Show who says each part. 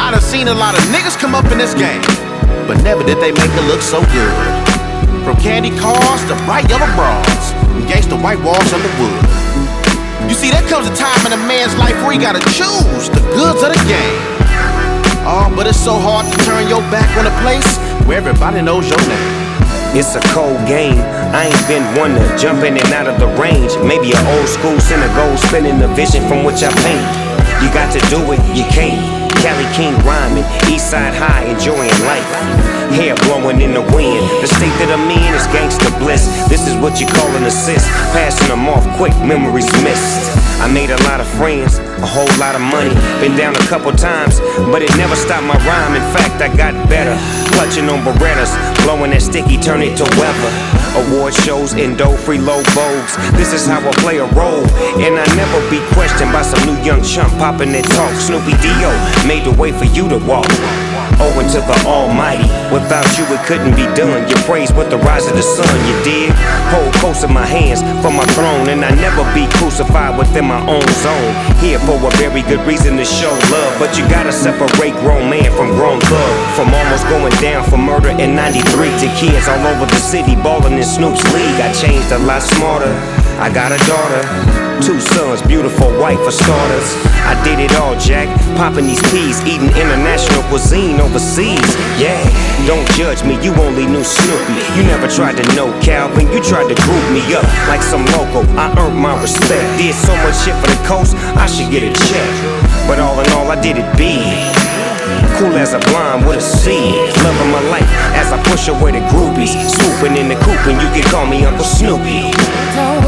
Speaker 1: I done seen a lot of niggas come up in this game, but never did they make it look so good. From candy cars to bright yellow bras, and gangsta white walls under wood. You see, there comes a time in a man's life where he gotta choose the goods of the game. Oh, but it's so hard to turn your back on a place where everybody knows your name.
Speaker 2: It's a cold game, I ain't been one to jump in and out of the range. Maybe an old school synagogue spinning the vision from which I paint. You got to do it, you can't. Cali King rhyming, Eastside High enjoying life. Hair blowing in the wind, the state that I'm in is gangsta bliss. This is what you call an assist, passing them off quick, memories missed. I made a lot of friends, a whole lot of money. Been down a couple times, but it never stopped my rhyme. In fact, I got better. Clutching on Berettas, blowing that sticky, turn it to weather. Award shows, Indo, free low vogues. This is how I play a role, and I never be questioned by some new young chump popping that talk. Snoopy Dio made the way for you to walk. Owing to the Almighty, without you it couldn't be done. You praise with the rise of the sun, you dig? Hold close in my hands for my throne, and I never be crucified within my own zone. Here for a very good reason to show love, but you gotta separate grown man from grown thug. From almost going down for murder in '93 to kids all over the city balling in Snoop's league. I changed a lot smarter. I got a daughter, 2 sons, beautiful wife for starters. I did it all, Jack, popping these peas, eating international cuisine overseas. Yeah, don't judge me, you only knew Snoopy. You never tried to know Calvin, you tried to group me up like some local. I earned my respect, did so much shit for the coast, I should get a check. But all in all, I did it big. Cool as a blind with a seed. Loving my life as I push away the groupies. Swooping in the coop and you can call me Uncle Snoopy.